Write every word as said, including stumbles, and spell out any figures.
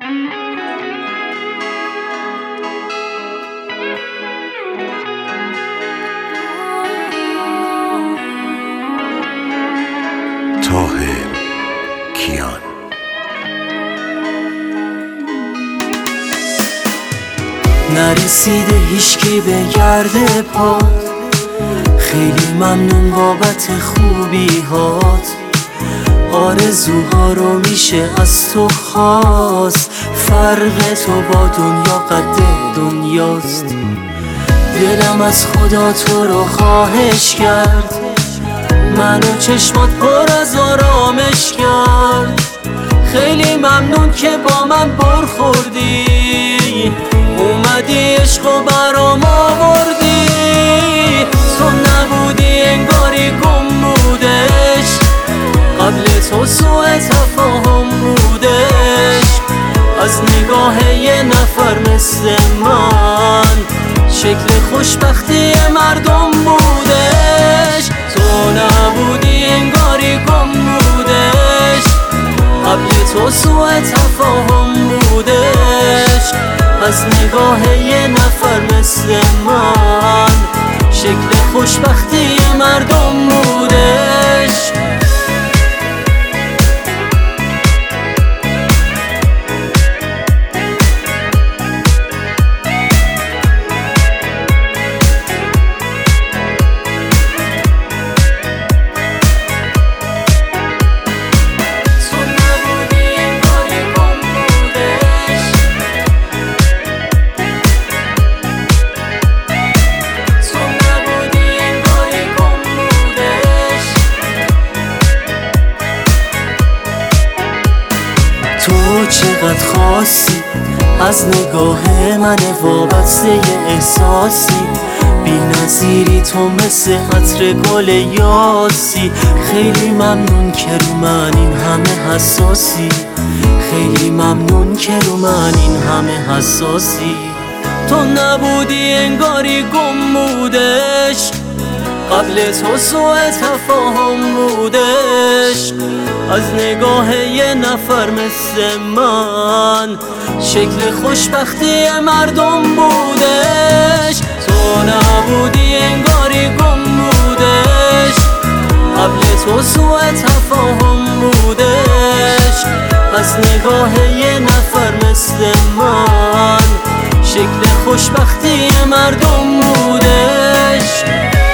طاهر کیان. نرسیده هیچکی به گرد پات، خیلی ممنون بابت خوبی هات. آرزوها رو میشه از تو خواست، فرق تو با دنیا قد دنیاست. دلم از خدا تو رو خواهش کرد، منو چشمات پر از آرامش کرد. خیلی ممنون که با من برخوردی، اومدی عشقو برام آوردی. تو نبودی انگاری گم بودش، قبل تو سوء تفاهم بودش. از نگاه یه نفر مثل من شکل خوشبختی مردم بودش. تو نبودی انگاری گم بودش، قبل تو سوء تفاهم بودش. از نگاه یه نفر مثل من شکل خوشبختی مردم بودش. تو چقدر خاصی، از نگاه من وابسته احساسی. بی نظیری تو مثل عطر گل یاسی. خیلی ممنون که رو من این همه حساسی، خیلی ممنون که رو من این همه حساسی. تو نبودی انگاری گم بودش، قبل تو سوء تفاهم بودش. از نگاه یه نفر مثل من شکل خوشبختی مردم بودش. تو نبودی انگاری گم بودش، قبل تو سوء تفاهم بودش. از نگاه یه نفر مثل من شکل خوشبختی مردم بودش.